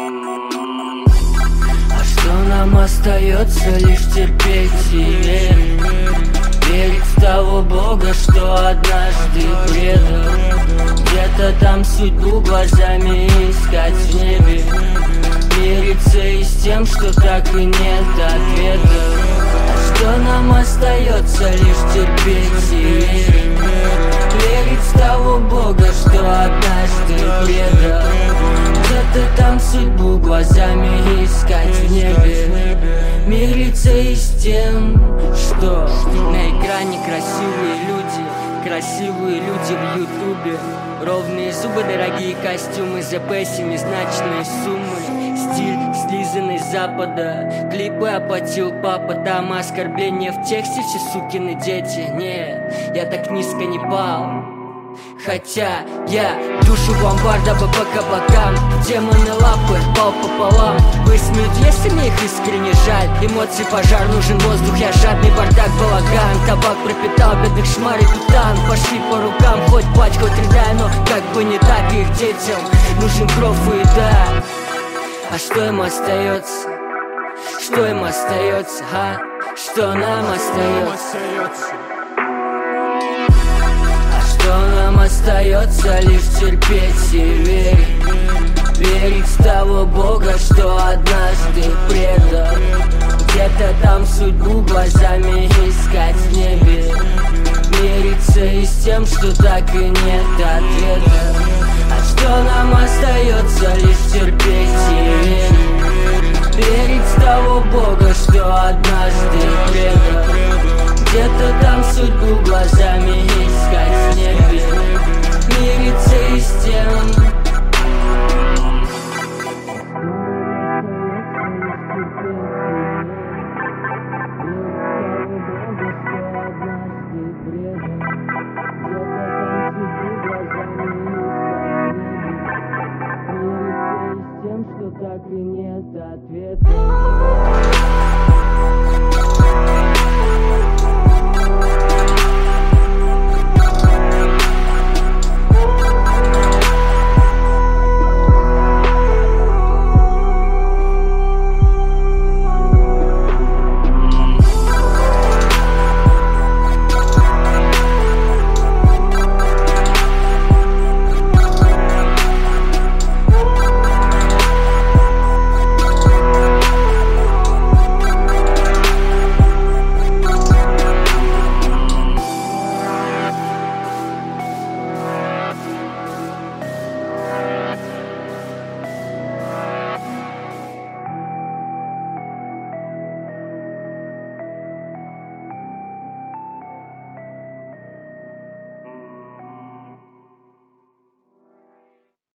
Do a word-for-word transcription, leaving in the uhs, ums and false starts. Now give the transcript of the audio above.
А что нам остается? Лишь терпеть и верить. Верить в того Бога, что однажды предал. Где-то там судьбу глазами искать в небе. Мириться и с тем, что так и нет ответа. А что нам остается? Лишь терпеть и верить. Верить в того Бога, что однажды предал. Где-то там судьбу глазами искать в небе. Мириться и с тем, что на экране красивые люди, красивые люди в ютубе. Ровные зубы, дорогие костюмы, ЗП, семизначные суммы. Стиль, слизанный с запада. Клипы оплатил папа, там оскорбления в тексте, все сукины дети. Не, я так низко не пал. Хотя я душу в амбар, дабы по каблукам. Демоны лапы, пал пополам. Высмеют, если мне их искренне жаль. Эмоции пожар, нужен воздух, я жадный, бардак, балаган. Табак пропитал бедных шмарей тутан. Пошли по рукам, хоть плачь, хоть рыдай, но как бы не так их детям нужен кров и еда. А что им остается? Что им остается, а? Что нам остается? Что нам остается? Лишь терпеть и верить. Верить в того Бога, что однажды предал. Где-то там судьбу глазами искать в небе. Мириться и с тем, что так и нет ответа. А что нам остается? Лишь терпеть и верить. Верить в того Бога, что однажды предал. Где-то там судьбу глазами искать в небе. Мириться и с тем. Что так и нет ответа.